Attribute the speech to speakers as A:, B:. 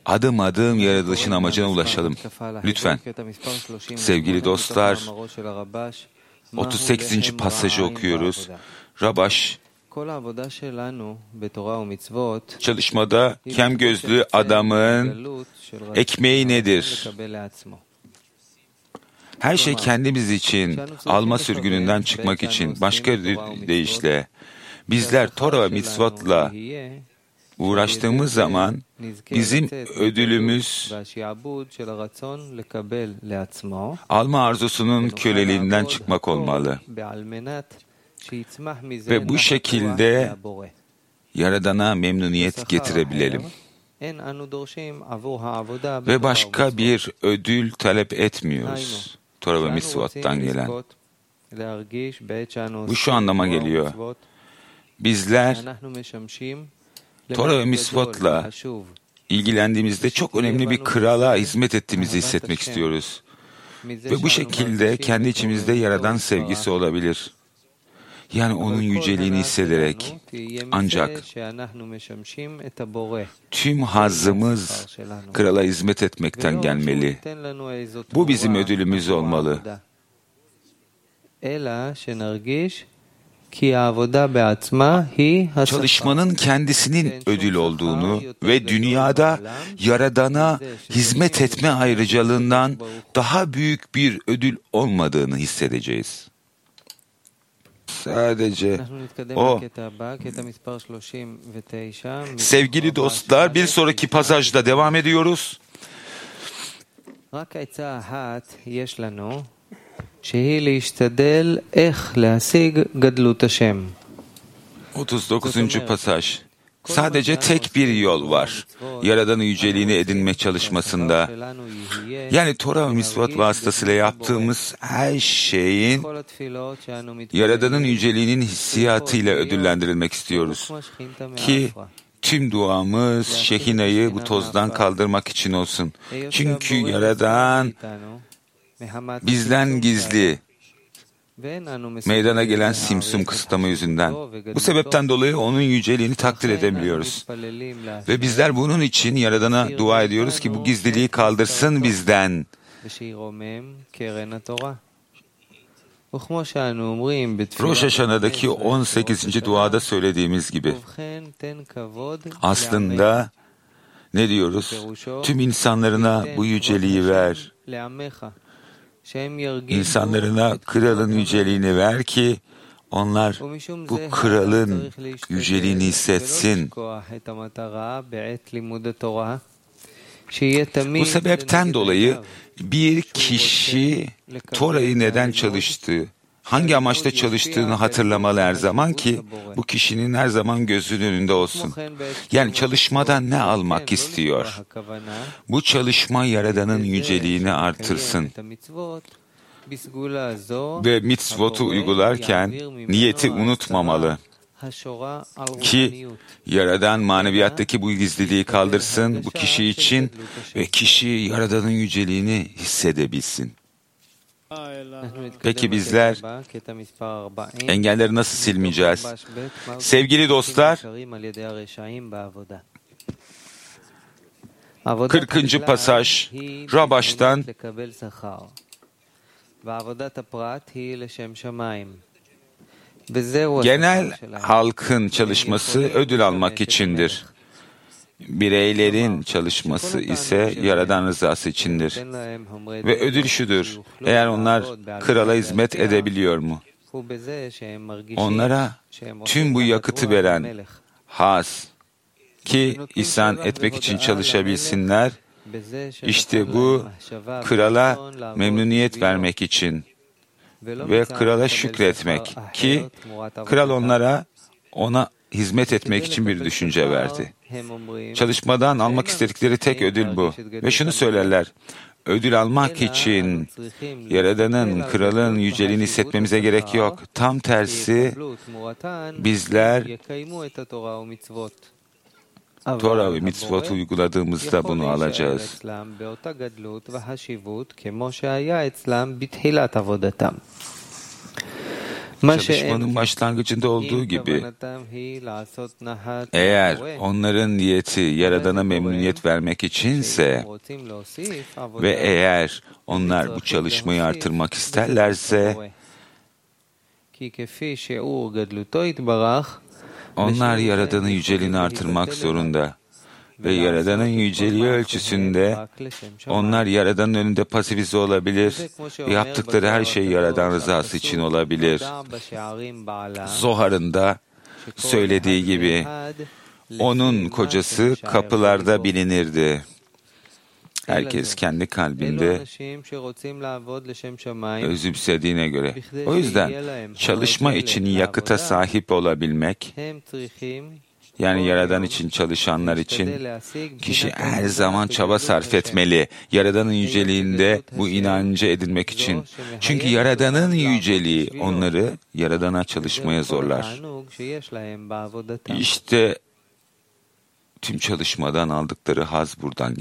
A: adım adım yaratılışın amacına ulaşalım. Lütfen. Sevgili dostlar, 38. pasajı okuyoruz. Rabash, çalışmada kem gözlü adamın ekmeği nedir? Her şey kendimiz için, alma sürgününden çıkmak için. Başka deyişle, bizler Tora ve mitzvotla uğraştığımız zaman bizim ödülümüz alma arzusunun köleliğinden çıkmak olmalı. Ve bu şekilde Yaradan'a memnuniyet getirebilelim. Ve başka bir ödül talep etmiyoruz. Tora ve mitzvot'tan gelen. Bu şu anlama geliyor. Bizler Tora ve mitzvot'la ilgilendiğimizde çok önemli bir krala hizmet ettiğimizi hissetmek istiyoruz. Ve bu şekilde kendi içimizde Yaradan sevgisi olabilir. Yani onun yüceliğini hissederek ancak tüm hazzımız krala hizmet etmekten gelmeli. Bu bizim ödülümüz olmalı. Çalışmanın kendisinin ödül olduğunu ve dünyada Yaradan'a hizmet etme ayrıcalığından daha büyük bir ödül olmadığını hissedeceğiz. Sadece o. Sevgili dostlar, bir sonraki pasajda devam ediyoruz. 39. pasaj. Sadece tek bir yol var. Yaradan'ın yüceliğini edinme çalışmasında. Yani Tora ve mitzvot vasıtasıyla yaptığımız her şeyin Yaradan'ın yüceliğinin hissiyatıyla ödüllendirilmek istiyoruz. Ki tüm duamız Şehina'yı bu tozdan kaldırmak için olsun. Çünkü Yaradan bizden gizli meydana gelen simsum kısıtlama yüzünden. Bu sebepten dolayı onun yüceliğini takdir edemiyoruz. Ve bizler bunun için Yaradan'a dua ediyoruz ki bu gizliliği kaldırsın bizden. Rosh Hashanah'daki 18. duada söylediğimiz gibi. Aslında ne diyoruz? Tüm insanlarına bu yüceliği ver. İnsanlarına kralın yüceliğini ver ki onlar bu kralın yüceliğini hissetsin. Bu sebepten dolayı bir kişi Tora'yı neden çalıştığı, hangi amaçla çalıştığını hatırlamalı her zaman ki bu kişinin her zaman gözünün önünde olsun. Yani çalışmadan ne almak istiyor? Bu çalışma Yaradan'ın yüceliğini artırsın. Ve mitzvot'u uygularken niyeti unutmamalı. Ki Yaradan maneviyattaki bu gizliliği kaldırsın bu kişi için ve kişi Yaradan'ın yüceliğini hissedebilsin. Peki bizler engelleri nasıl silmeyeceğiz? Sevgili dostlar, 40. pasaj Rabash'tan genel halkın çalışması ödül almak içindir. Bireylerin çalışması ise Yaradan rızası içindir. Ve ödül şudur, eğer onlar krala hizmet edebiliyor mu? Onlara tüm bu yakıtı veren Has ki ihsan etmek için çalışabilsinler, işte bu krala memnuniyet vermek için ve krala şükretmek ki kral onlara ona hizmet etmek için bir düşünce verdi. Çalışmadan almak istedikleri tek ödül bu. Ve şunu söylerler, ödül almak için Yaradan'ın, kralın yüceliğini hissetmemize gerek yok. Tam tersi, bizler Tora ve mitzvot uyguladığımızda bunu alacağız. Çalışmanın başlangıcında olduğu gibi, eğer onların niyeti Yaradan'a memnuniyet vermek içinse ve eğer onlar bu çalışmayı artırmak isterlerse, onlar Yaradan'ın yüceliğini artırmak zorunda. Ve Yaradan'ın yüceliği ölçüsünde onlar Yaradan'ın önünde pasifize olabilir. Yaptıkları her şey Yaradan rızası için olabilir. Zohar'ın da söylediği gibi onun kocası kapılarda bilinirdi. Herkes kendi kalbinde özümsediğine göre. O yüzden çalışma için yakıta sahip olabilmek, yani Yaradan için çalışanlar için kişi her zaman çaba sarf etmeli. Yaradan'ın yüceliğinde bu inancı edinmek için. Çünkü Yaradan'ın yüceliği onları Yaradan'a çalışmaya zorlar. İşte tüm çalışmadan aldıkları haz buradan